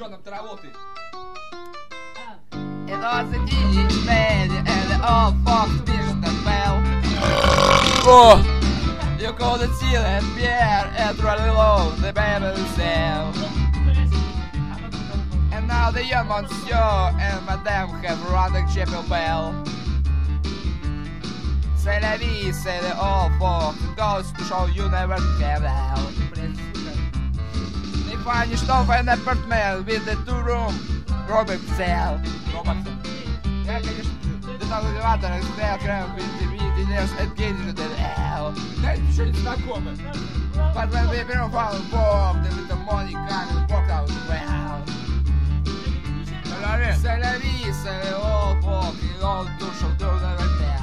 Что нам работает? It was a DJ lady and the old folks wished them well. О! You couldn't see that beer and really low the baby cell. And now the young monsieur and madame have run the chapel bell. C'est la vie, say the old folks, it goes to show you never can tell. They find you stuff in an apartment with the 2-room Robert cell. Я, конечно, до того элеватора стоял краем виделся от Генри до Эл. Да, ничего не знакомо. But when we been found involved with the money coming work out well. C'est la vie, c'est the old folk, the old dude shall do never tell.